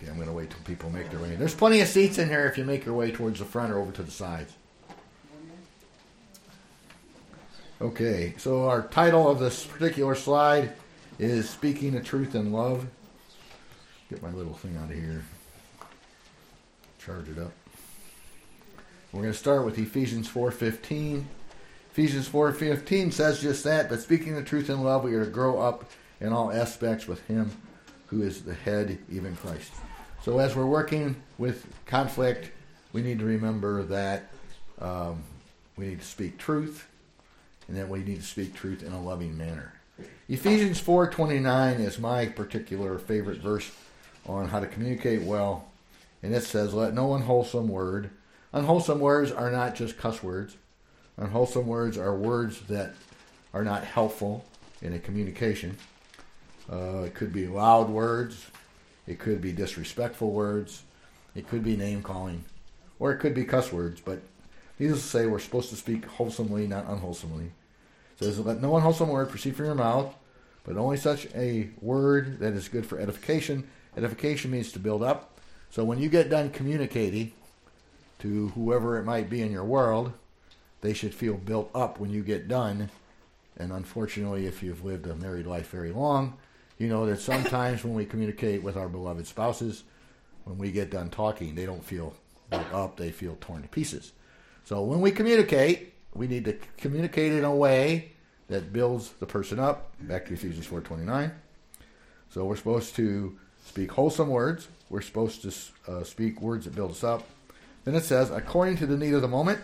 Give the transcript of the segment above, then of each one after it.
I'm going to wait till people make their way. There's plenty of seats in here if you make your way towards the front or over to the sides. Okay, so our title of this particular slide is Speaking the Truth in Love. Get my little thing out of here. Charge it up. We're going to start with Ephesians 4:15. Ephesians 4:15 says just that, but speaking the truth in love, we are to grow up in all aspects with Him who is the head, even Christ. So as we're working with conflict, we need to remember that we need to speak truth, and that we need to speak truth in a loving manner. Ephesians 4:29 is my particular favorite verse on how to communicate well. And it says, let no unwholesome word. Unwholesome words are not just cuss words. Unwholesome words are words that are not helpful in a communication. It could be loud words. It could be disrespectful words. It could be name calling. Or it could be cuss words. But needless to say, we're supposed to speak wholesomely, not unwholesomely. It says, let no unwholesome word proceed from your mouth, but only such a word that is good for edification. Edification means to build up. So when you get done communicating to whoever it might be in your world, they should feel built up when you get done. And unfortunately, if you've lived a married life very long, you know that sometimes when we communicate with our beloved spouses, when we get done talking, they don't feel built up, they feel torn to pieces. So when we communicate, we need to communicate in a way that builds the person up. Back to Ephesians 4:29. So we're supposed to speak wholesome words. We're supposed to speak words that build us up. Then it says, according to the need of the moment.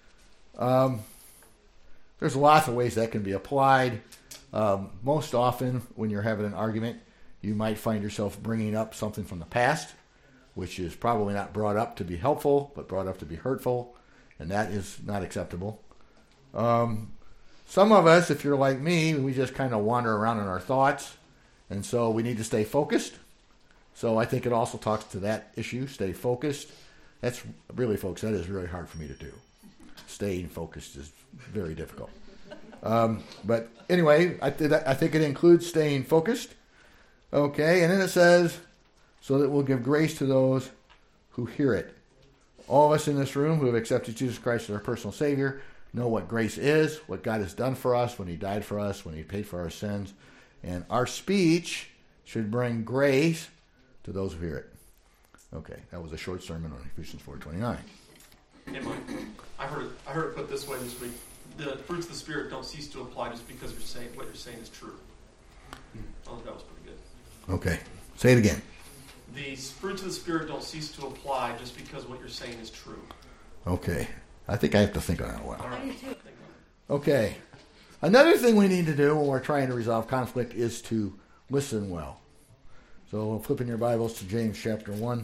There's lots of ways that can be applied. Most often, when you're having an argument, you might find yourself bringing up something from the past, which is probably not brought up to be helpful, but brought up to be hurtful, and that is not acceptable. Some of us, if you're like me, we just kind of wander around in our thoughts, and so we need to stay focused. So I think it also talks to that issue, stay focused. That's really, folks, that is really hard for me to do. Staying focused is very difficult. But anyway, I think it includes staying focused. Okay, and then it says, so that we'll give grace to those who hear it. All of us in this room who have accepted Jesus Christ as our personal Savior know what grace is, what God has done for us when He died for us, when He paid for our sins. And our speech should bring grace to those who hear it. Okay, that was a short sermon on Ephesians 4:29. Hey, Mike, I heard it put this way this week. The fruits of the Spirit don't cease to apply just because what you're saying is true. I thought that was pretty good. Okay, say it again. The fruits of the Spirit don't cease to apply just because what you're saying is true. Okay, I think I have to think on that a while. All right. Okay, another thing we need to do when we're trying to resolve conflict is to listen well. So flipping your Bibles to James chapter 1.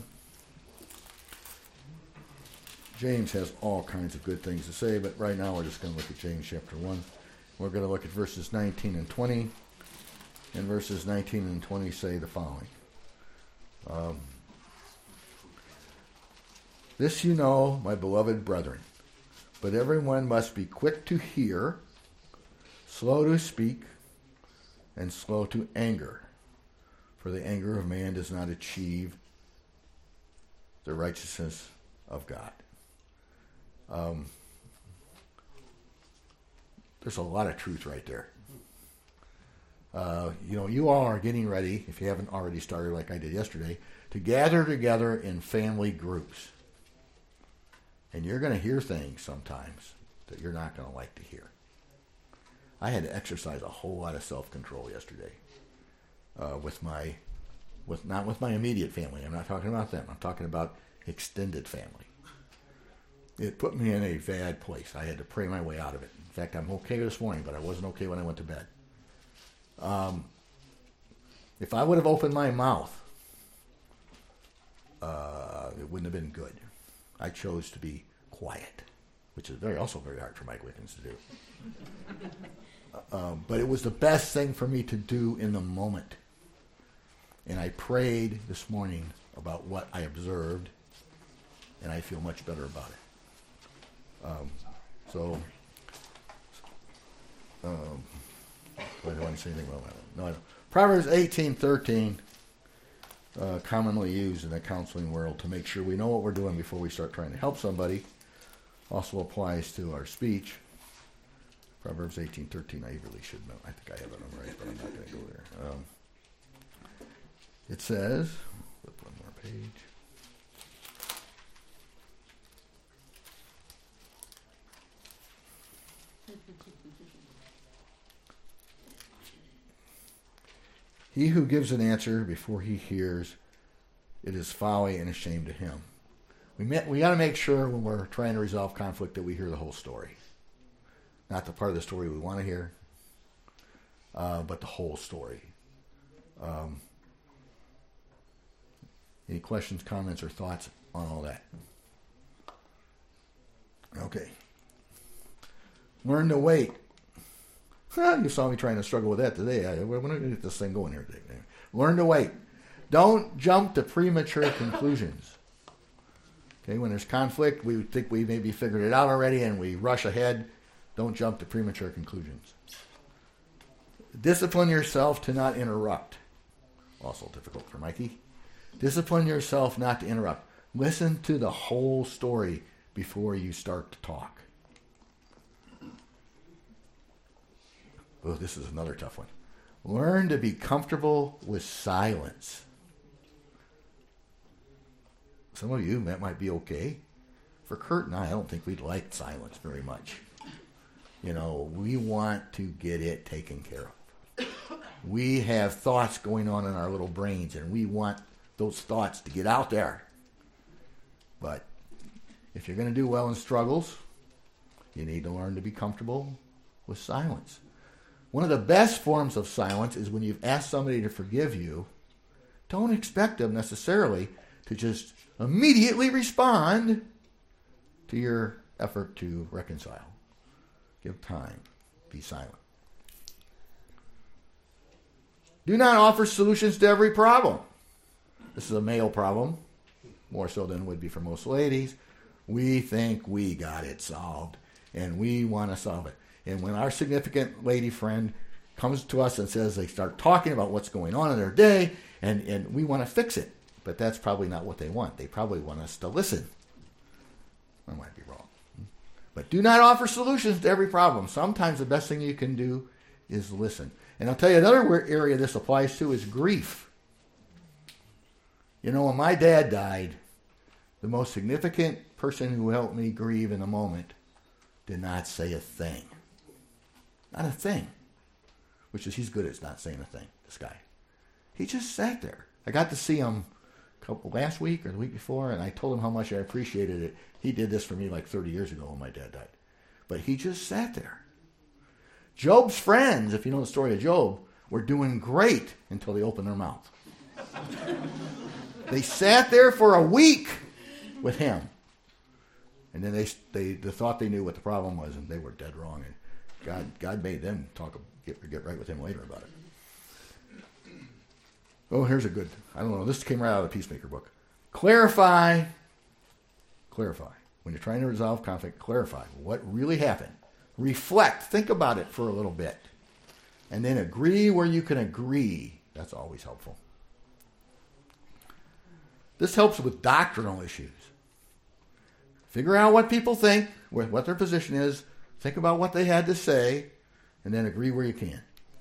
James has all kinds of good things to say, but right now we're just going to look at James chapter 1. We're going to look at verses 19 and 20. And verses 19 and 20 say the following. This you know, my beloved brethren, but everyone must be quick to hear, slow to speak, and slow to anger. For the anger of man does not achieve the righteousness of God. There's a lot of truth right there. You all are getting ready, if you haven't already started like I did yesterday, to gather together in family groups. And you're going to hear things sometimes that you're not going to like to hear. I had to exercise a whole lot of self-control yesterday. Not with my immediate family. I'm not talking about them. I'm talking about extended family. It put me in a bad place. I had to pray my way out of it. In fact, I'm okay this morning, but I wasn't okay when I went to bed. If I would have opened my mouth, it wouldn't have been good. I chose to be quiet, which is also very hard for Mike Wickens to do. But it was the best thing for me to do in the moment. And I prayed this morning about what I observed, and I feel much better about it. Do I want to say anything about that? No, I don't. Proverbs 18:13 commonly used in the counseling world to make sure we know what we're doing before we start trying to help somebody. Also applies to our speech. Proverbs 18:13. I really should know. I think I have it memorized, but I'm not going to go there. It says, flip one more page. He who gives an answer before he hears, it is folly and a shame to him. We got to make sure when we're trying to resolve conflict that we hear the whole story. Not the part of the story we want to hear, but the whole story. Any questions, comments, or thoughts on all that? Okay. Learn to wait. You saw me trying to struggle with that today. We're going to get this thing going here today. Learn to wait. Don't jump to premature conclusions. Okay, when there's conflict, we think we maybe figured it out already and we rush ahead. Don't jump to premature conclusions. Discipline yourself to not interrupt. Also difficult for Mikey. Discipline yourself not to interrupt. Listen to the whole story before you start to talk. Oh, this is another tough one. Learn to be comfortable with silence. Some of you, that might be okay. For Kurt and I don't think we'd like silence very much. You know, we want to get it taken care of. We have thoughts going on in our little brains, and we want those thoughts to get out there. But if you're going to do well in struggles, you need to learn to be comfortable with silence. One of the best forms of silence is when you've asked somebody to forgive you. Don't expect them necessarily to just immediately respond to your effort to reconcile. Give time. Be silent. Do not offer solutions to every problem. This is a male problem, more so than it would be for most ladies. We think we got it solved, and we want to solve it. And when our significant lady friend comes to us and says they start talking about what's going on in their day, and we want to fix it. But that's probably not what they want. They probably want us to listen. I might be wrong. But do not offer solutions to every problem. Sometimes the best thing you can do is listen. And I'll tell you another area this applies to is grief. You know, when my dad died, the most significant person who helped me grieve in the moment did not say a thing. Not a thing. Which is, he's good at not saying a thing, this guy. He just sat there. I got to see him last week or the week before, and I told him how much I appreciated it. He did this for me like 30 years ago when my dad died. But he just sat there. Job's friends, if you know the story of Job, were doing great until they opened their mouth. They sat there for a week with him. And then they thought they knew what the problem was, and they were dead wrong. And God made them get right with him later about it. Oh, here's a good, I don't know, this came right out of the Peacemaker book. Clarify. When you're trying to resolve conflict, clarify what really happened. Reflect. Think about it for a little bit. And then agree where you can agree. That's always helpful. This helps with doctrinal issues. Figure out what people think, what their position is. Think about what they had to say, and then agree where you can.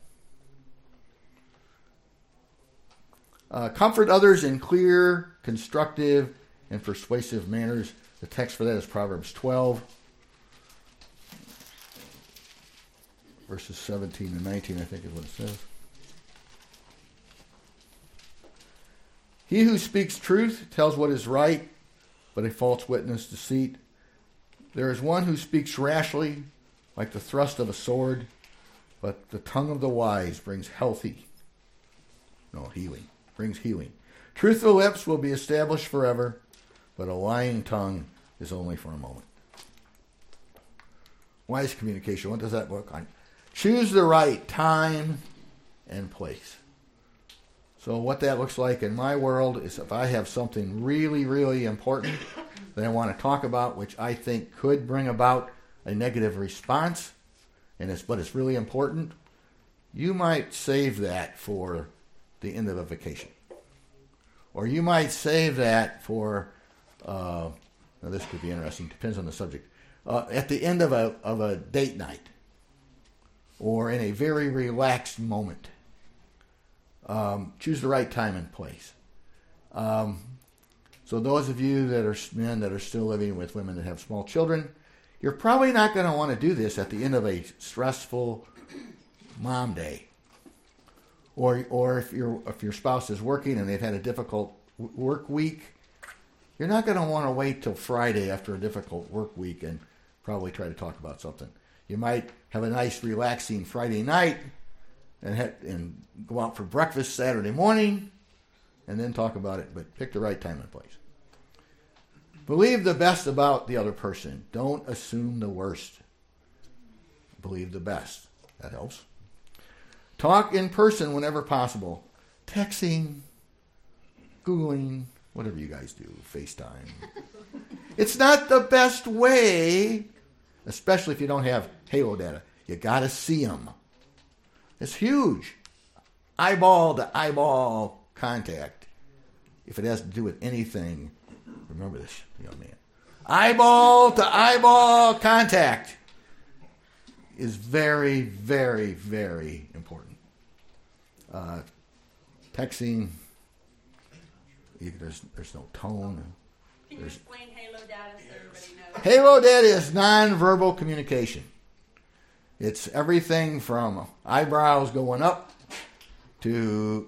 Comfort others in clear, constructive, and persuasive manners. The text for that is Proverbs 12, verses 17 and 19, I think is what it says. He who speaks truth tells what is right, but a false witness deceit. There is one who speaks rashly, like the thrust of a sword, but the tongue of the wise brings healing. Brings healing. Truthful lips will be established forever, but a lying tongue is only for a moment. Wise communication. What does that look like? Choose the right time and place. So what that looks like in my world is if I have something really, really important that I want to talk about, which I think could bring about a negative response, but it's really important, you might save that for the end of a vacation. Or you might save that for, now this could be interesting, depends on the subject, at the end of a date night or in a very relaxed moment. Choose the right time and place. So those of you that are men that are still living with women that have small children, you're probably not going to want to do this at the end of a stressful mom day. Or if your spouse is working and they've had a difficult work week, you're not going to want to wait till Friday after a difficult work week and probably try to talk about something. You might have a nice relaxing Friday night and go out for breakfast Saturday morning and then talk about it, but pick the right time and place. Believe the best about the other person. Don't assume the worst. Believe the best. That helps. Talk in person whenever possible. Texting, Googling, whatever you guys do, FaceTime. It's not the best way, especially if you don't have Halo data. You got to see them. It's huge. Eyeball to eyeball contact. If it has to do with anything, remember this, young man. Eyeball to eyeball contact is very, very, very important. Texting, there's no tone. Can you explain Halo data so everybody knows? Halo data is nonverbal communication. It's everything from eyebrows going up to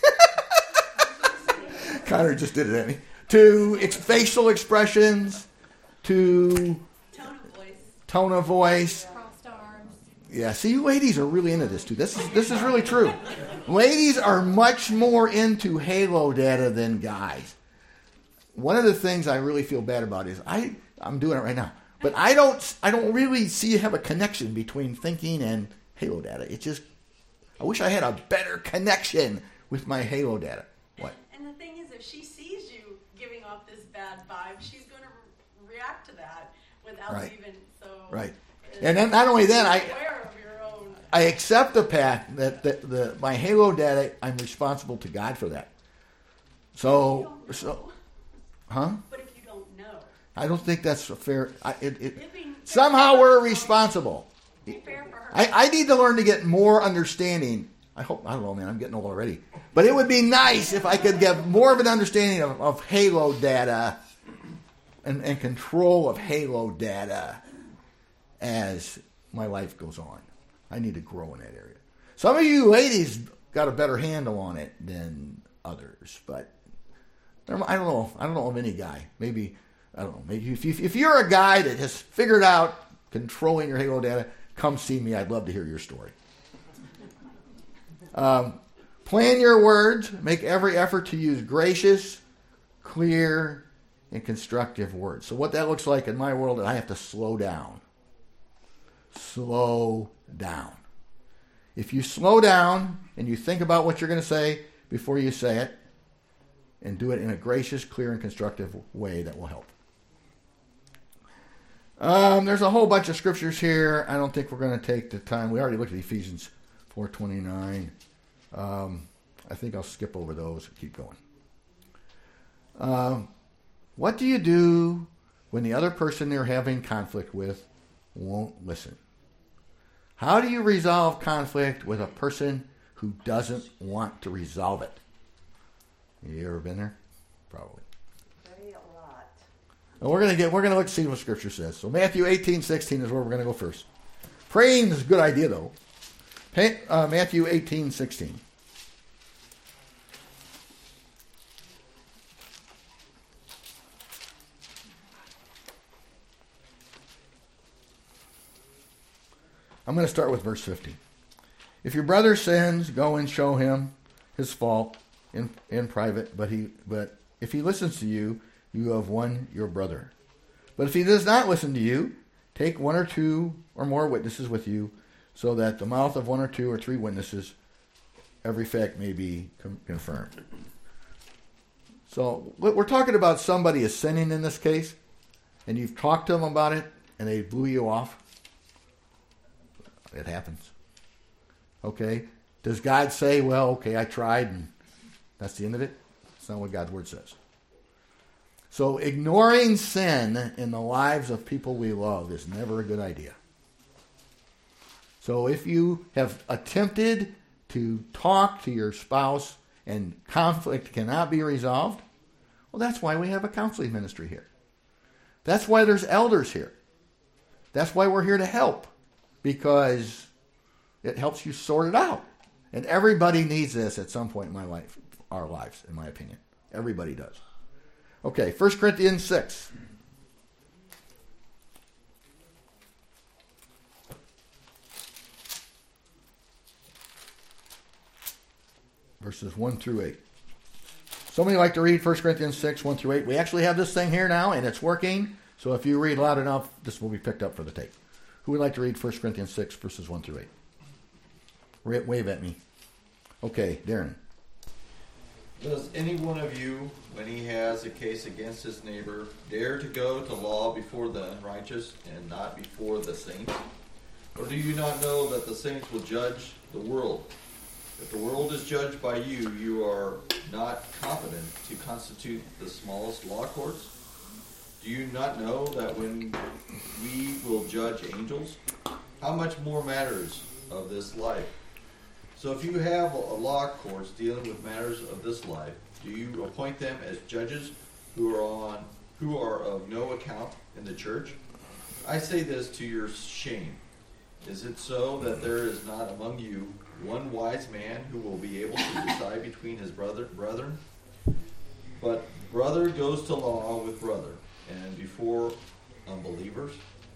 Connor just did it at me. To facial expressions, to tone of voice. Crossed arms. Yeah, see, ladies are really into this too. This is really true. Ladies are much more into Halo data than guys. One of the things I really feel bad about is I'm doing it right now, but I don't really see you have a connection between thinking and Halo data. It just, I wish I had a better connection with my Halo data. What? And the thing is, if she sees you giving off this bad vibe, she's going to react to that without Right. even so. Right. And then not only that, aware of your own. I accept the fact that my Halo data, I'm responsible to God for that. Huh? But if you don't know, I don't think that's a fair. Somehow we're responsible. be fair for her. I need to learn to get more understanding. I don't know, man. I'm getting old already. But it would be nice if I could get more of an understanding of Halo data and control of Halo data as my life goes on. I need to grow in that area. Some of you ladies got a better handle on it than others, but I don't know. I don't know of any guy. Maybe, I don't know. Maybe if you're a guy that has figured out controlling your Halo data, come see me. I'd love to hear your story. Plan your words. Make every effort to use gracious, clear, and constructive words. So what that looks like in my world, I have to slow down. Slow down. If you slow down and you think about what you're going to say before you say it, and do it in a gracious, clear, and constructive way, that will help. There's a whole bunch of scriptures here. I don't think we're going to take the time. We already looked at Ephesians 4:29. I think I'll skip over those and keep going. What do you do when the other person you're having conflict with won't listen? How do you resolve conflict with a person who doesn't want to resolve it? You ever been there? Probably. Very a lot. And we're gonna look to see what Scripture says. So Matthew 18:16 is where we're gonna go first. Praying is a good idea though. Matthew 18:16. I'm going to start with verse 50. If your brother sins, go and show him his fault in private, but if he listens to you, you have won your brother. But if he does not listen to you, take one or two or more witnesses with you, so that the mouth of one or two or three witnesses, every fact may be confirmed. So we're talking about somebody is sinning in this case, and you've talked to them about it, and they blew you off. It happens. Okay? Does God say, well, okay, I tried, and that's the end of it? That's not what God's word says. So ignoring sin in the lives of people we love is never a good idea. So if you have attempted to talk to your spouse and conflict cannot be resolved, well, that's why we have a counseling ministry here. That's why there's elders here. That's why we're here to help, because it helps you sort it out. And everybody needs this at some point in our lives, in my opinion. Everybody does. Okay, 1 Corinthians 6. Verses 1 through 8. Somebody like to read 1 Corinthians 6, 1 through 8? We actually have this thing here now, and it's working. So if you read loud enough, this will be picked up for the tape. Who would like to read 1 Corinthians 6, verses 1 through 8? Wave at me. Okay, Darren. Does any one of you, when he has a case against his neighbor, dare to go to law before the righteous and not before the saints? Or do you not know that the saints will judge the world? If the world is judged by you, you are not competent to constitute the smallest law courts? Do you not know that when we will judge angels, how much more matters of this life? So if you have a law courts dealing with matters of this life, do you appoint them as judges who are of no account in the church? I say this to your shame. Is it so that there is not among you one wise man who will be able to decide between his brethren? But brother goes to law with brother, and before unbelievers.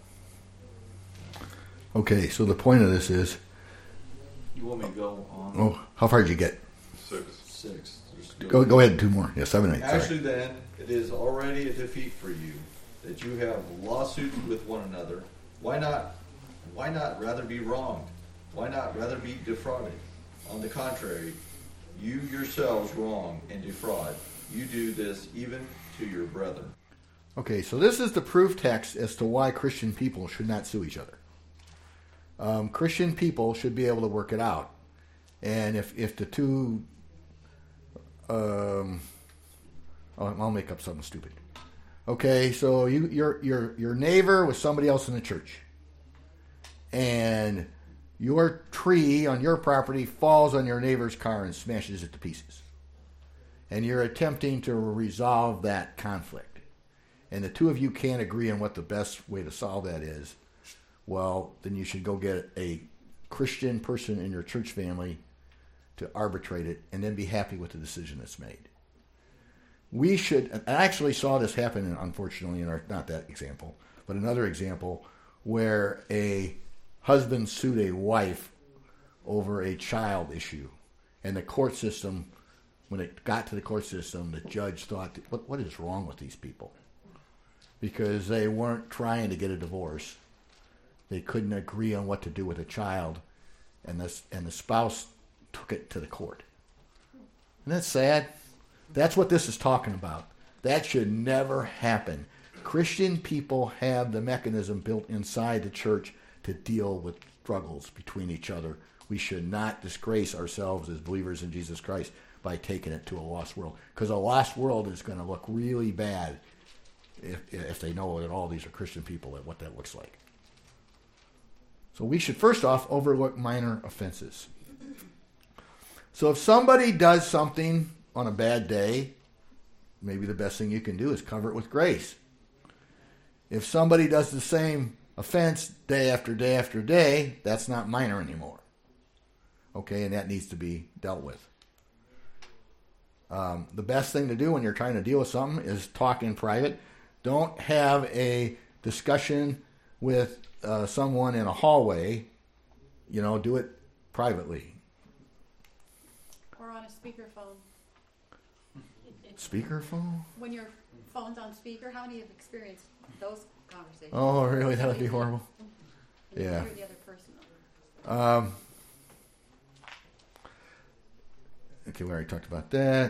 Okay, so the point of this is... You want me to go on? Oh, how far did you get? 6. Go ahead, 2 more. Yeah, 7 and 8. Actually, then, it is already a defeat for you that you have lawsuits with one another. Why not rather be wronged? Why not rather be defrauded? On the contrary, you yourselves wrong and defraud. You do this even to your brethren. Okay, so this is the proof text as to why Christian people should not sue each other. Christian people should be able to work it out. And if the two... I'll make up something stupid. Okay, so your neighbor was somebody else in the church. And your tree on your property falls on your neighbor's car and smashes it to pieces. And you're attempting to resolve that conflict. And the two of you can't agree on what the best way to solve that is. Well, then you should go get a Christian person in your church family to arbitrate it and then be happy with the decision that's made. We should, I actually saw this happen, unfortunately, in not that example, but another example where a husband sued a wife over a child issue. And the court system, when it got to the court system, the judge thought, what is wrong with these people? Because they weren't trying to get a divorce. They couldn't agree on what to do with a child, and the spouse took it to the court. Isn't that sad? That's what this is talking about. That should never happen. Christian people have the mechanism built inside the church to deal with struggles between each other. We should not disgrace ourselves as believers in Jesus Christ by taking it to a lost world, because a lost world is going to look really bad if they know that all these are Christian people and what that looks like. So we should first off overlook minor offenses. So if somebody does something on a bad day, maybe the best thing you can do is cover it with grace. If somebody does the same offense day after day after day, that's not minor anymore. Okay, and that needs to be dealt with. The best thing to do when you're trying to deal with something is talk in private. Don't have a discussion with someone in a hallway. Do it privately. Or on a speakerphone. Speakerphone? When your phone's on speaker, how many have experienced those conversations? Oh, really? That would be horrible. And Yeah. you hear the other person. Okay, we already talked about that.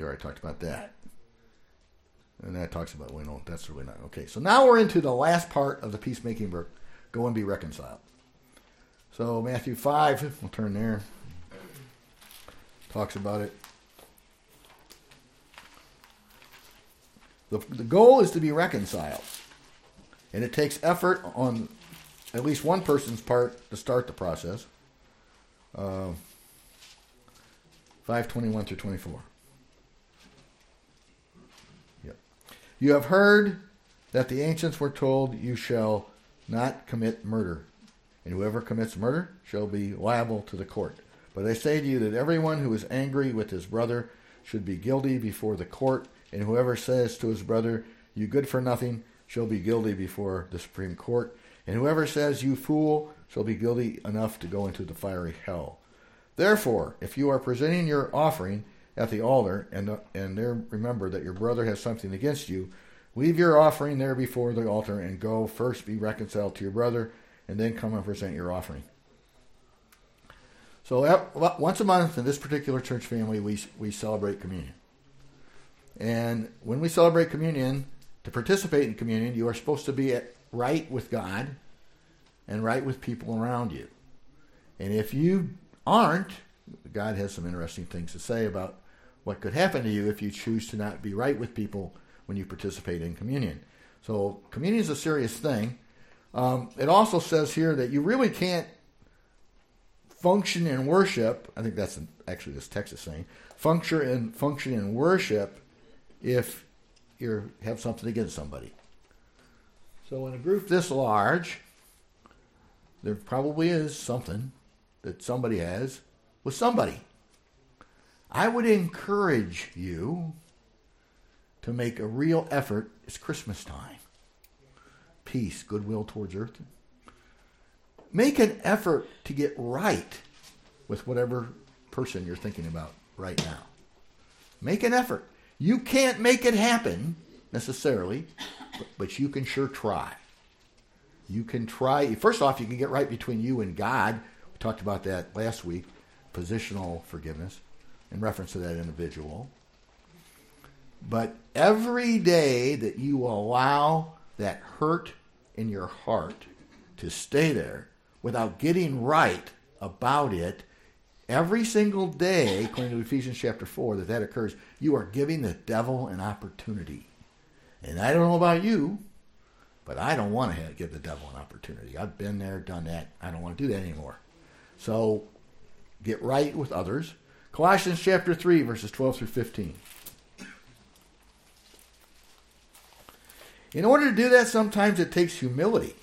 And that talks about, that's really not. Okay, so now we're into the last part of the peacemaking book. Go and be reconciled. So Matthew 5, we'll turn there. Talks about it. The goal is to be reconciled. And it takes effort on at least one person's part to start the process. 5:21 through 24. Yep. You have heard that the ancients were told, you shall not commit murder, and whoever commits murder shall be liable to the court. But I say to you that everyone who is angry with his brother should be guilty before the court, and whoever says to his brother, you good for nothing, shall be guilty before the Supreme Court, and whoever says, you fool, shall be guilty enough to go into the fiery hell. Therefore, if you are presenting your offering at the altar, and there remember that your brother has something against you, leave your offering there before the altar, and go first be reconciled to your brother, and then come and present your offering. So once a month in this particular church family, we celebrate communion. And when we celebrate communion, to participate in communion, you are supposed to be right with God and right with people around you. And if you aren't, God has some interesting things to say about what could happen to you if you choose to not be right with people when you participate in communion. So communion is a serious thing. It also says here that you really can't function in worship. I think that's actually this text is saying. Function in worship if you have something against somebody. So in a group this large, there probably is something that somebody has with somebody. I would encourage you to make a real effort. It's Christmas time. Peace, goodwill towards earth. Make an effort to get right with whatever person you're thinking about right now. Make an effort. You can't make it happen necessarily, but you can sure try. You can try. First off, you can get right between you and God. We talked about that last week, positional forgiveness, in reference to that individual. But every day that you allow that hurt in your heart to stay there without getting right about it, every single day, according to Ephesians chapter 4, that occurs, you are giving the devil an opportunity. And I don't know about you, but I don't want to give the devil an opportunity. I've been there, done that. I don't want to do that anymore. So get right with others. Colossians chapter 3, verses 12 through 15. In order to do that, sometimes it takes humility.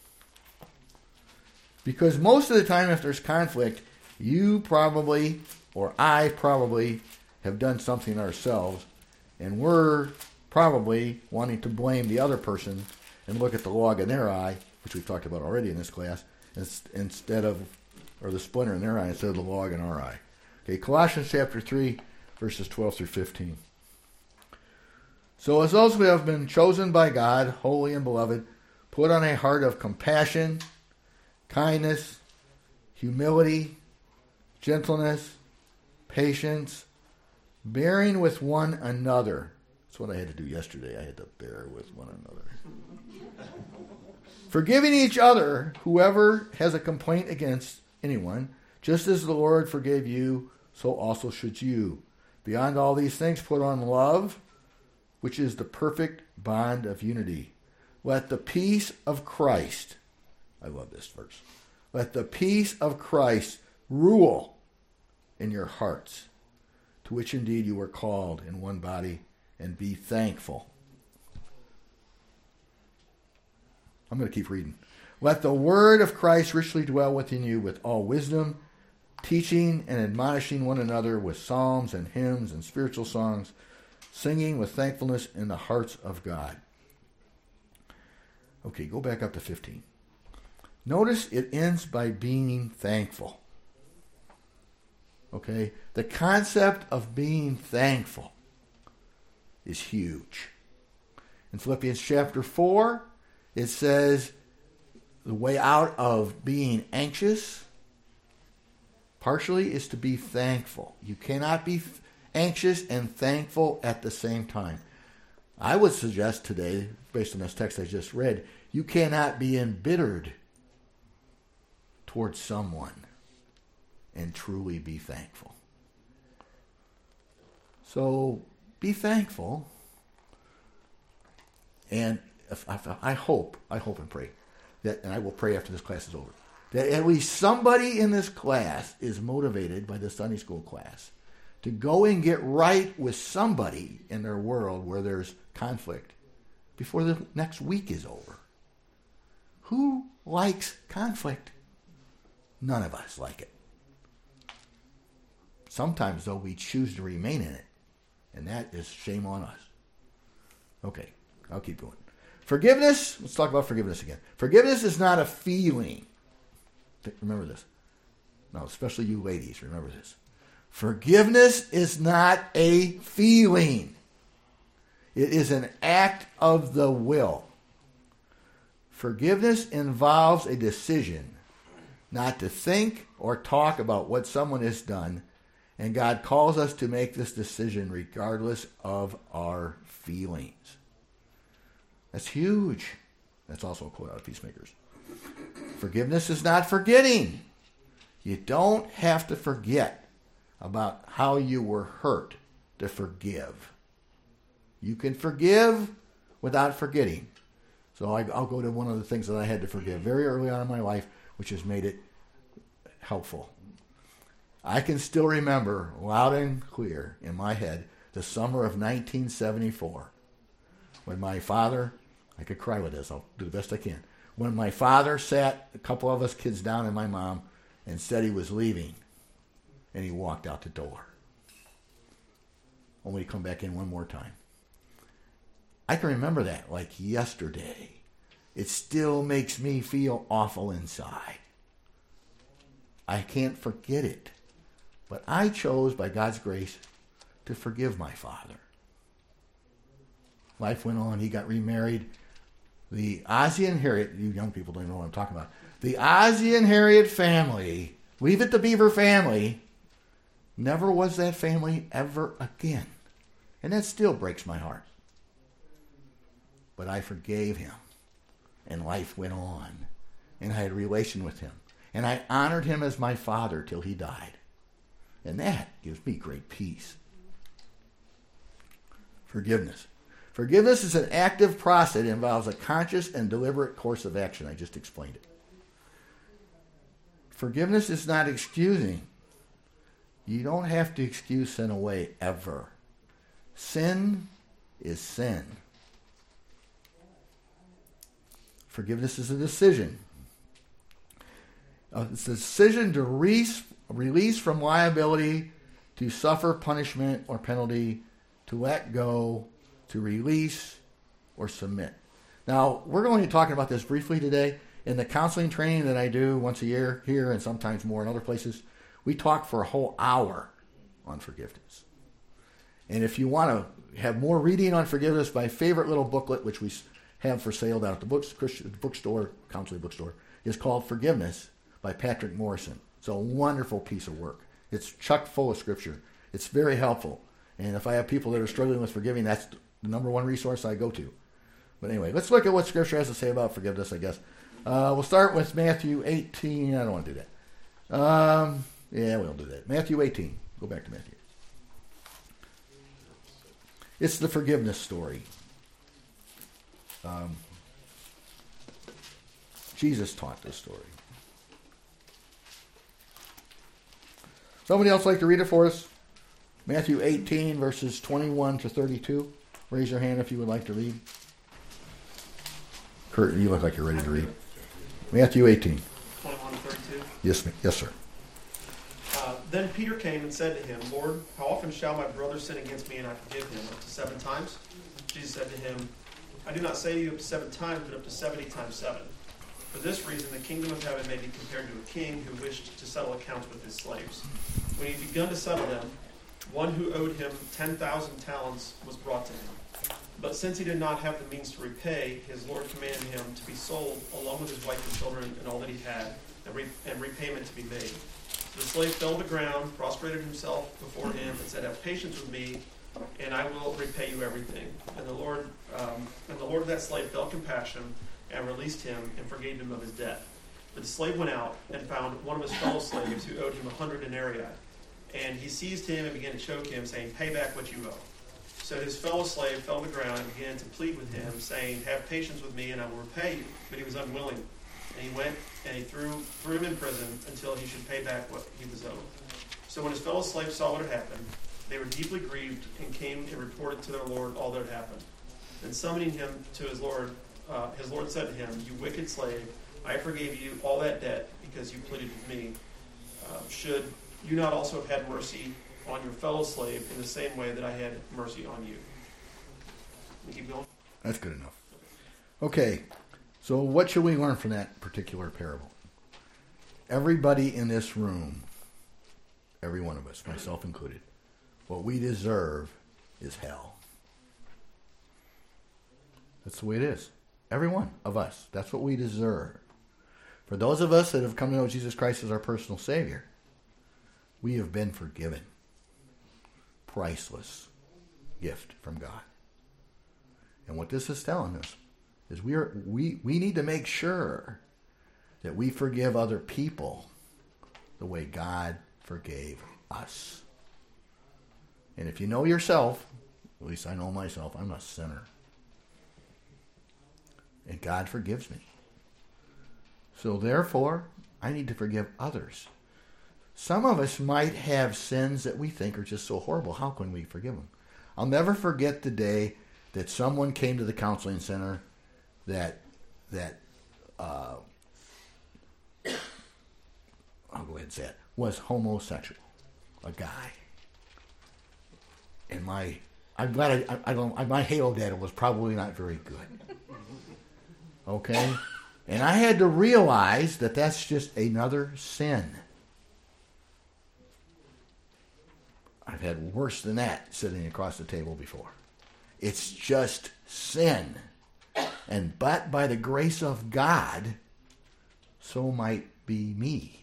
Because most of the time, if there's conflict, you probably, or I probably, have done something ourselves, and we're probably wanting to blame the other person and look at the log in their eye, which we've talked about already in this class, instead of, or the splinter in their eye instead of the log in our eye. Okay, Colossians chapter 3, verses 12 through 15. So as those who have been chosen by God, holy and beloved, put on a heart of compassion, kindness, humility, gentleness, patience, bearing with one another. That's what I had to do yesterday. I had to bear with one another. Forgiving each other, whoever has a complaint against anyone, just as the Lord forgave you, so also should you. Beyond all these things, put on love, which is the perfect bond of unity. Let the peace of Christ, I love this verse, let the peace of Christ rule in your hearts, to which indeed you were called in one body, and be thankful. I'm going to keep reading. Let the word of Christ richly dwell within you with all wisdom, teaching and admonishing one another with psalms and hymns and spiritual songs, singing with thankfulness in the hearts of God. Okay, go back up to 15. Notice it ends by being thankful. Okay, the concept of being thankful is huge. In Philippians chapter 4, it says the way out of being anxious partially is to be thankful. You cannot be anxious and thankful at the same time. I would suggest today, based on this text I just read, you cannot be embittered towards someone and truly be thankful. So be thankful, And I hope and pray that, and I will pray after this class is over, that at least somebody in this class is motivated by the Sunday school class to go and get right with somebody in their world where there's conflict before the next week is over. Who likes conflict? None of us like it. Sometimes, though, we choose to remain in it, and that is shame on us. Okay, I'll keep going. Forgiveness, let's talk about forgiveness again. Forgiveness is not a feeling. Remember this. No, especially you ladies, remember this. Forgiveness is not a feeling. It is an act of the will. Forgiveness involves a decision not to think or talk about what someone has done, and God calls us to make this decision regardless of our feelings. That's huge. That's also a quote out of Peacemakers. Forgiveness is not forgetting. You don't have to forget about how you were hurt to forgive. You can forgive without forgetting. So I'll go to one of the things that I had to forgive very early on in my life, which has made it helpful. I can still remember loud and clear in my head the summer of 1974 when my father, I could cry with this, I'll do the best I can, when my father sat a couple of us kids down and my mom and said he was leaving, and he walked out the door, only to come back in one more time. I can remember that like yesterday. It still makes me feel awful inside. I can't forget it. But I chose, by God's grace, to forgive my father. Life went on. He got remarried. The Ozzie and Harriet, you young people don't even know what I'm talking about. The Ozzie and Harriet family, Leave It to Beaver family, never was that family ever again. And that still breaks my heart. But I forgave him. And life went on. And I had a relation with him. And I honored him as my father till he died. And that gives me great peace. Forgiveness. Forgiveness is an active process. It involves a conscious and deliberate course of action. I just explained it. Forgiveness is not excusing. You don't have to excuse sin away ever. Sin is sin. Forgiveness is a decision. It's a decision to release from liability, to suffer punishment or penalty, to let go, to release, or submit. Now, we're going to be talking about this briefly today. In the counseling training that I do once a year here and sometimes more in other places, we talk for a whole hour on forgiveness. And if you want to have more reading on forgiveness, my favorite little booklet, which we have for sale down at the Christian bookstore, counseling bookstore, is called Forgiveness by Patrick Morrison. It's a wonderful piece of work. It's chock full of scripture. It's very helpful. And if I have people that are struggling with forgiving, that's the number one resource I go to. But anyway, let's look at what scripture has to say about forgiveness, I guess. We'll start with Matthew 18. I don't want to do that. Yeah, we'll do that. Matthew 18. Go back to Matthew. It's the forgiveness story. Jesus taught this story. Somebody else like to read it for us? Matthew 18, verses 21 to 32. Raise your hand if you would like to read. Kurt, you look like you're ready to read. Matthew 18. 21 to 32. Yes, sir. Then Peter came and said to him, Lord, how often shall my brother sin against me and I forgive him? Up to 7 times? Jesus said to him, I do not say to you up to 7 times, but up to 70 times 7. For this reason, the kingdom of heaven may be compared to a king who wished to settle accounts with his slaves. When he had begun to settle them, one who owed him 10,000 talents was brought to him. But since he did not have the means to repay, his Lord commanded him to be sold, along with his wife and children and all that he had, and repayment to be made. The slave fell to the ground, prostrated himself before him, and said, have patience with me, and I will repay you everything. And the Lord of that slave felt compassion and released him and forgave him of his debt. But the slave went out and found one of his fellow slaves who owed him 100 denarii. And he seized him and began to choke him, saying, pay back what you owe. So his fellow slave fell to the ground and began to plead with him, saying, "Have patience with me, and I will repay you." But he was unwilling. And he went and he threw him in prison until he should pay back what he was owed. So when his fellow slaves saw what had happened, they were deeply grieved and came and reported to their lord all that had happened. And summoning him to his lord said to him, "You wicked slave, I forgave you all that debt because you pleaded with me. Should you not also have had mercy on your fellow slave in the same way that I had mercy on you?" We keep going. That's good enough. Okay, so what should we learn from that particular parable? Everybody in this room, every one of us, myself included, what we deserve is hell. That's the way it is. Every one of us. That's what we deserve. For those of us that have come to know Jesus Christ as our personal Savior, we have been forgiven. Priceless gift from God. And what this is telling us is we need to make sure that we forgive other people the way God forgave us. And if you know yourself, at least I know myself, I'm a sinner. And God forgives me. So therefore, I need to forgive others. Some of us might have sins that we think are just so horrible. How can we forgive them? I'll never forget the day that someone came to the counseling center that I'll go ahead and say it, was homosexual. A guy. And my halo data was probably not very good. Okay? And I had to realize that that's just another sin. I've had worse than that sitting across the table before. It's just sin. But by the grace of God, so might be me.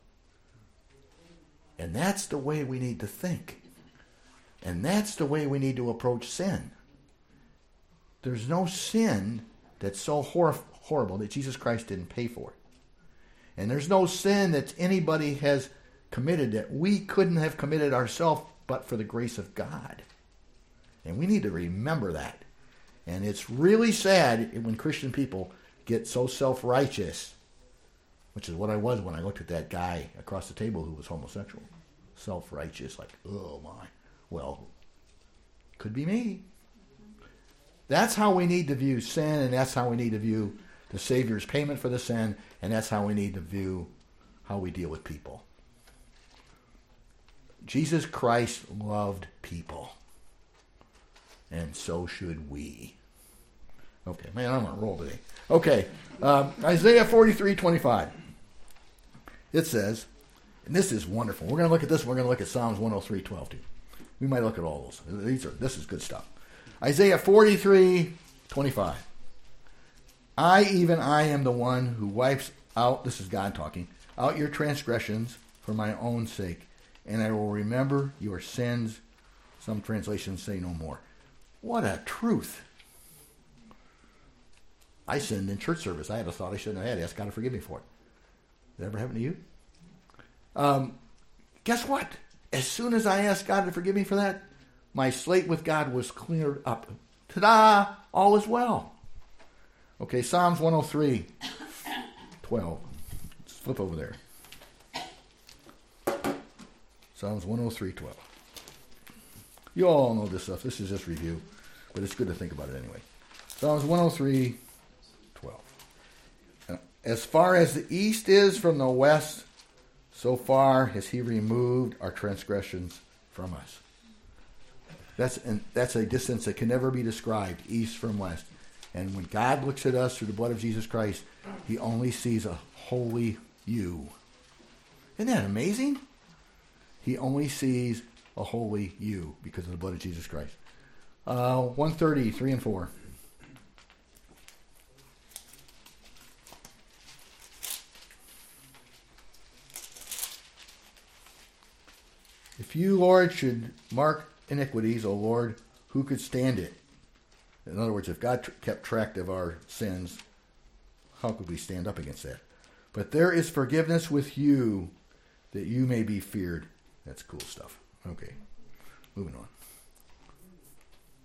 And that's the way we need to think. And that's the way we need to approach sin. There's no sin that's so horrible that Jesus Christ didn't pay for it. And there's no sin that anybody has committed that we couldn't have committed ourselves but for the grace of God. And we need to remember that. And it's really sad when Christian people get so self-righteous, which is what I was when I looked at that guy across the table who was homosexual. Self-righteous, like, oh my. Well, could be me. That's how we need to view sin, and that's how we need to view the Savior's payment for the sin, and that's how we need to view how we deal with people. Jesus Christ loved people, and so should we. Okay, man, I'm on a roll today. Okay, Isaiah 43:25. It says, and this is wonderful. We're going to look at this. We're going to look at Psalms 103:12 too. We might look at all those. This is good stuff. Isaiah 43:25. I am the one who wipes out, this is God talking, out your transgressions for my own sake, and I will remember your sins. Some translations say no more. What a truth. I sinned in church service. I had a thought I shouldn't have had. I asked God to forgive me for it. Did that ever happen to you? Guess what? As soon as I asked God to forgive me for that, my slate with God was cleared up. Ta-da! All is well. Okay, Psalms 103:12. Let's flip over there. Psalms 103:12. You all know this stuff. This is just review, but it's good to think about it anyway. Psalms 103:12. As far as the east is from the west, so far has he removed our transgressions from us. That's a distance that can never be described, east from west. And when God looks at us through the blood of Jesus Christ, he only sees a holy you. Isn't that amazing? He only sees a holy you because of the blood of Jesus Christ. 130, 3 and 4. If you, Lord, should mark iniquities, O Lord, who could stand it? In other words, if God kept track of our sins, how could we stand up against that? But there is forgiveness with you, that you may be feared. That's cool stuff. Okay, moving on.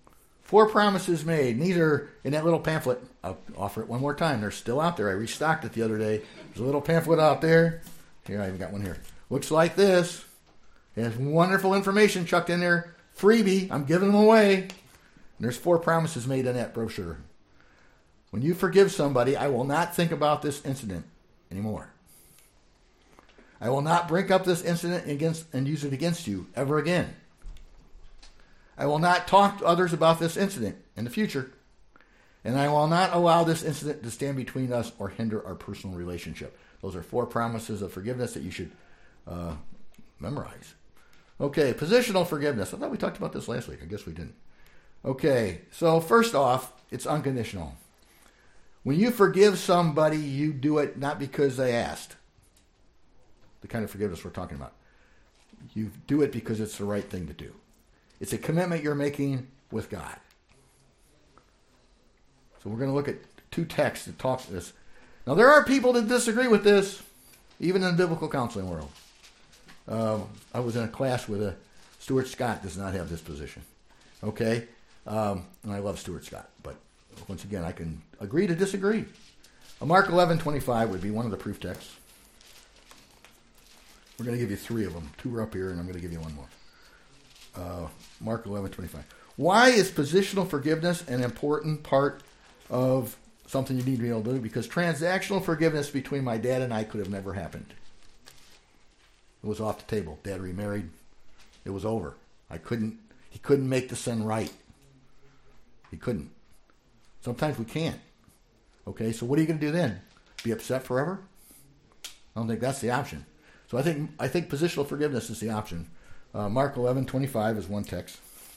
4 promises made. And these are in that little pamphlet. I'll offer it one more time. They're still out there. I restocked it the other day. There's a little pamphlet out there. Here, I even got one here. Looks like this. It has wonderful information chucked in there. Freebie. I'm giving them away. And there's 4 promises made in that brochure. When you forgive somebody, I will not think about this incident anymore. I will not bring up this incident and use it against you ever again. I will not talk to others about this incident in the future. And I will not allow this incident to stand between us or hinder our personal relationship. Those are 4 promises of forgiveness that you should memorize. Okay, positional forgiveness. I thought we talked about this last week. I guess we didn't. Okay, so first off, it's unconditional. When you forgive somebody, you do it not because they asked. The kind of forgiveness we're talking about. You do it because it's the right thing to do. It's a commitment you're making with God. So we're going to look at 2 texts that talk to this. Now, there are people that disagree with this, even in the biblical counseling world. I was in a class with Stuart Scott does not have this position. Okay? And I love Stuart Scott, but once again, I can agree to disagree. Mark 11:25 would be one of the proof texts. We're going to give you 3 of them. 2 are up here, and I'm going to give you one more. Mark 11:25. Why is positional forgiveness an important part of something you need to be able to do? Because transactional forgiveness between my dad and I could have never happened. It was off the table. Dad remarried. It was over. He couldn't make the sin right. He couldn't. Sometimes we can't. Okay, so what are you going to do then? Be upset forever? I don't think that's the option. So I think positional forgiveness is the option. Mark 11:25 is one text.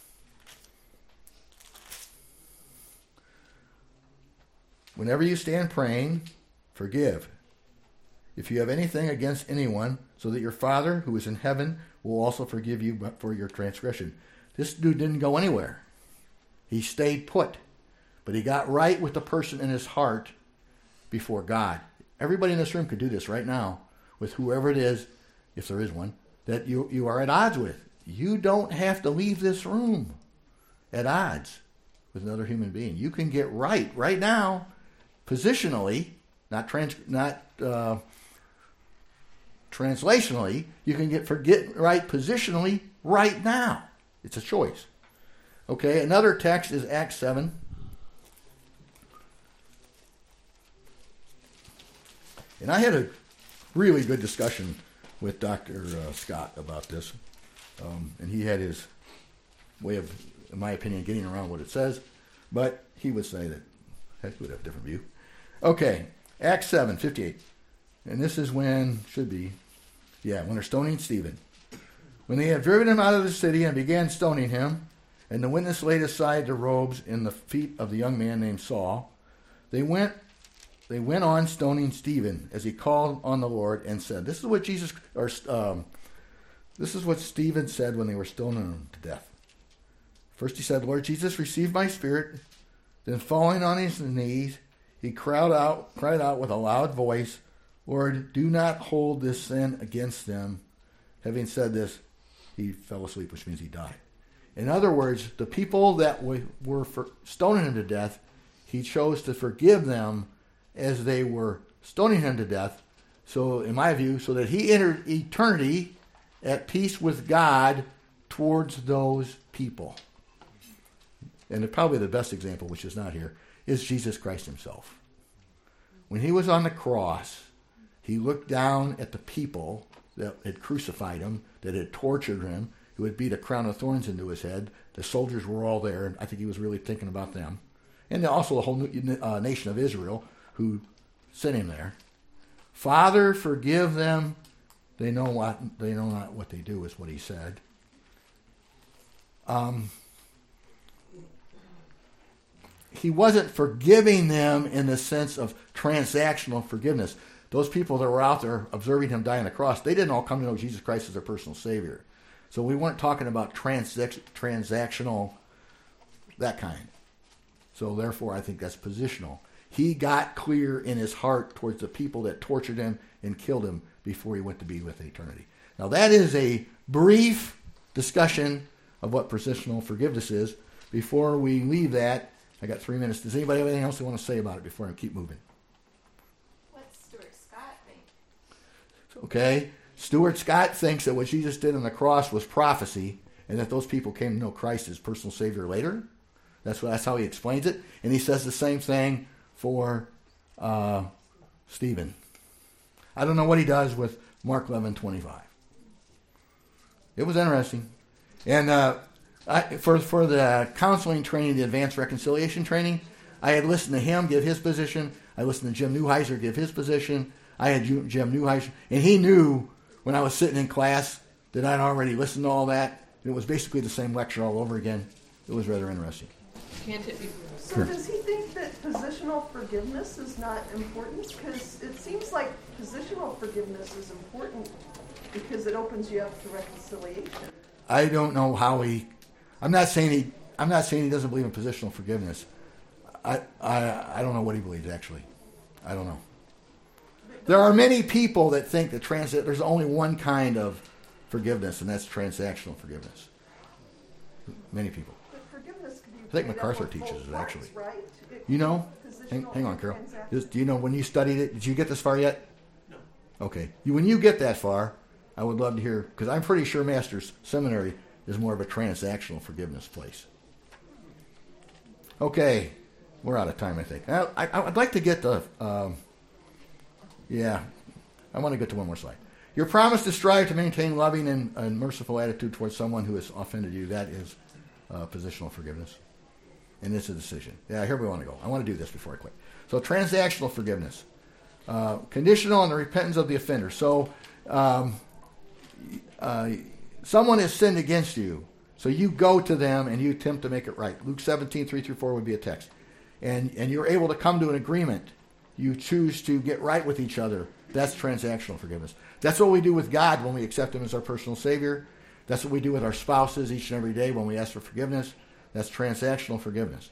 Whenever you stand praying, forgive. If you have anything against anyone, so that your Father who is in heaven will also forgive you for your transgression. This dude didn't go anywhere. He stayed put. But he got right with the person in his heart before God. Everybody in this room could do this right now with whoever it is, if there is one, that you are at odds with. You don't have to leave this room at odds with another human being. You can get right now, positionally, not translationally. You can get right positionally right now. It's a choice. Okay, another text is Acts 7. And I had a really good discussion with Dr. Scott about this. And he had his way of, in my opinion, getting around what it says. But he would say that he would have a different view. Okay, Acts 7:58. And this is when they're stoning Stephen. When they had driven him out of the city and began stoning him, and the witness laid aside the robes in the feet of the young man named Saul, they went on stoning Stephen as he called on the Lord and said, this is what Stephen said when they were stoning him to death. First he said, Lord Jesus, receive my spirit. Then falling on his knees, he cried out with a loud voice, Lord, do not hold this sin against them. Having said this, he fell asleep, which means he died. In other words, the people that were stoning him to death, he chose to forgive them as they were stoning him to death. So, in my view, so that he entered eternity at peace with God towards those people. And probably the best example, which is not here, is Jesus Christ himself. When he was on the cross, he looked down at the people that had crucified him, that had tortured him, who had beat a crown of thorns into his head. The soldiers were all there, and I think he was really thinking about them. And also the whole nation of Israel who sent him there. Father, forgive them. They know not what they do, is what he said. He wasn't forgiving them in the sense of transactional forgiveness. Those people that were out there observing him die on the cross, they didn't all come to know Jesus Christ as their personal Savior. So we weren't talking about transactional, that kind. So therefore, I think that's positional. He got clear in his heart towards the people that tortured him and killed him before he went to be with eternity. Now that is a brief discussion of what positional forgiveness is, before we leave that, I got 3 minutes. Does anybody have anything else they want to say about it before I keep moving? What's Stuart Scott think? Okay. Stuart Scott thinks that what Jesus did on the cross was prophecy, and that those people came to know Christ as personal Savior later. That's how he explains it. And he says the same thing for Stephen. I don't know what he does with Mark 11:25. It was interesting. And for the counseling training, the advanced reconciliation training, I had listened to him give his position. I listened to Jim Neuheiser give his position. I had Jim Neuheiser, and he knew when I was sitting in class that I'd already listened to all that. It was basically the same lecture all over again. It was rather interesting. Can't it be? So does he think that positional forgiveness is not important? Because it seems like positional forgiveness is important because it opens you up to reconciliation. I don't know how he. I'm not saying he doesn't believe in positional forgiveness. I don't know what he believes actually. I don't know. There are many people that think that there's only one kind of forgiveness, and that's transactional forgiveness. Many people. But forgiveness can be I think made up MacArthur of teaches both it, parts, actually. right? You know? Positional Hang on, Carol. and Do you know when you studied it? Did you get this far yet? No. Okay. When you get that far, I would love to hear, because I'm pretty sure Master's Seminary is more of a transactional forgiveness place. Okay. We're out of time, I think. I'd like to get the... I want to get to one more slide. Your promise to strive to maintain loving and merciful attitude towards someone who has offended you, that is positional forgiveness. And it's a decision. Yeah, here we want to go. I want to do this before I quit. So transactional forgiveness. Conditional on the repentance of the offender. So someone has sinned against you. So you go to them and you attempt to make it right. Luke 17:3-4 would be a text. And you're able to come to an agreement. You choose to get right with each other. That's transactional forgiveness. That's what we do with God when we accept Him as our personal Savior. That's what we do with our spouses each and every day when we ask for forgiveness. That's transactional forgiveness.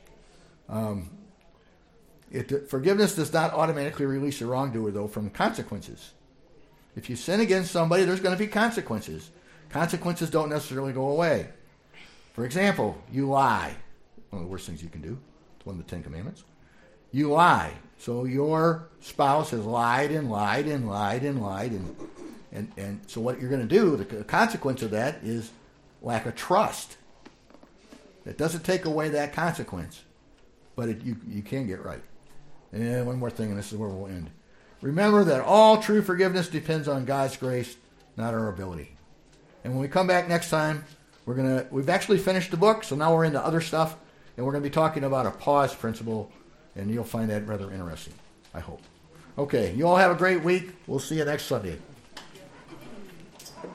Forgiveness does not automatically release a wrongdoer, though, from consequences. If you sin against somebody, there's going to be consequences. Consequences don't necessarily go away. For example, you lie. One of the worst things you can do. It's one of the 10 Commandments. You lie. So your spouse has lied and lied and lied and lied. And so what you're going to do, the consequence of that is lack of trust. That doesn't take away that consequence, but you can get right. And one more thing, and this is where we'll end. Remember that all true forgiveness depends on God's grace, not our ability. And when we come back next time, we've actually finished the book, so now we're into other stuff, and we're going to be talking about a pause principle, and you'll find that rather interesting, I hope. Okay, you all have a great week. We'll see you next Sunday.